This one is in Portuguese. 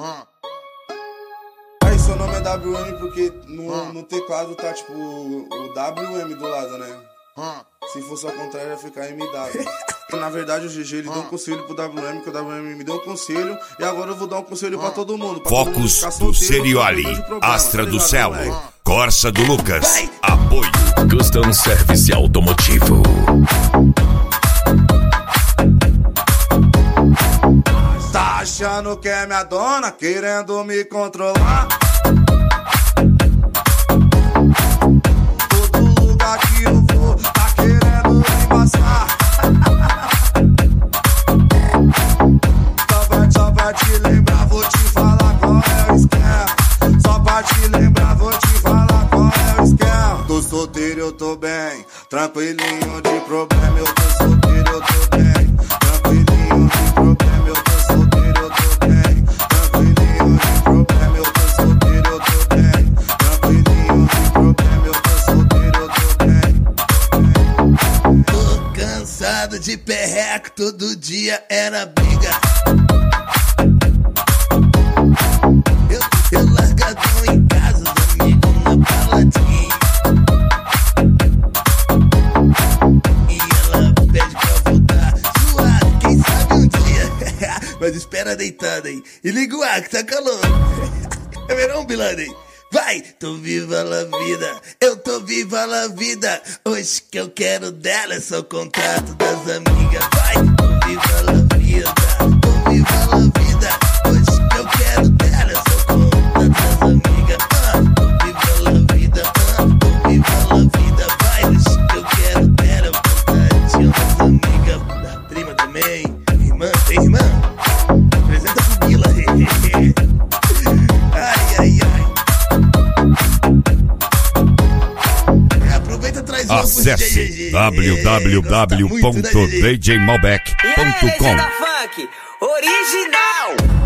Aí seu nome é WM porque no teclado tá tipo o WM do lado, né? Se fosse ao contrário ia ficar MW. Na verdade o GG ele deu um conselho pro WM, que o WM me deu um conselho, e agora eu vou dar um conselho pra todo mundo. Focus do Serioli, Astra do Céu, Corsa do Lucas, apoio Custom Service Automotivo. Tá achando que é minha dona, querendo me controlar? Todo lugar que eu vou, tá querendo me passar. Só pra te lembrar, vou te falar qual é o esquema. Só pra te lembrar, vou te falar qual é o esquema. Tô solteiro, eu tô bem, tranquilinho de problema. Eu tô solteiro, eu tô bem, tranquilinho de problema. Eu tô solteiro, eu tô bem, tranquilinho de problema. Eu tô solteiro, eu tô bem, tranquilinho de problema. Eu tô solteiro, eu tô bem. Tô cansado de perreco, todo dia era briga. Eu largadão em casa, os amigos na baladinha. E ela pede pra voltar, suado, quem sabe um dia. Mas espera deitado aí, e liga o ar que tá calor. É verão, Bilandem? Vai! Tô viva la vida, eu tô viva la vida. Hoje que eu quero dela é só o contato das amigas. Vai! Tô viva la vida, tô viva la vida. Hoje que eu quero dela é só o contato das amigas. Tô viva la vida, tô viva la vida. Vai! Hoje que eu quero dela é o contatinho das amigas. Da prima também, irmã, tem irmã? Apresenta pro Bila. Ai, ai, ai. Acesse www.djmalbec.com. Funk original.